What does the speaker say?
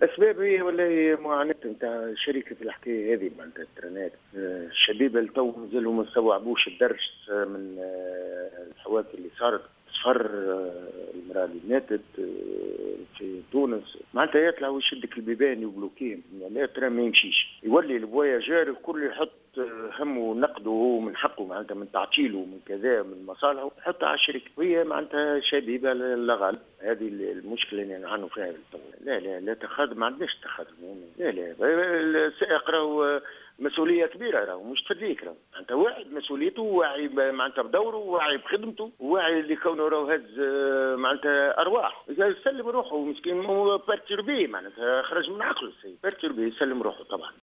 الاسباب هي والله معاناه نتاع شركه الحكايه هذه معناتها الترانات. الشبيبه اللي تو مازالوا ما استوعبوش الدرس من الحوادث اللي صارت. صفر المراه اللي ماتت في تونس معناتها يطلع ويشدك البيبان يبلوكيهم. لا ترى ما يمشيش، يولي الفواياجير الكل يحط همه نقده هو من حقه معناتها من تعطيله من كذا من مصالحه يحطها على الشركه، وهي معناتها شبيبه لا غالب. هذه المشكله اللي نعانوا فيها بالطبع. لا لا لا تخاذل، ما عندناش تخاذل. لا لا السائق راهو مسؤوليه كبيره، راهو مش تدريك. راهو انت واعي بمسؤوليته، واعي معناتها بدوره، واعي بخدمته، واعي اللي كونه راهو هز معناتها ارواح. اذا يسلم روحه مسكين هو بيرتربي معناتها خرج من عقله السيد، بيرتربي يسلم روحه طبعا.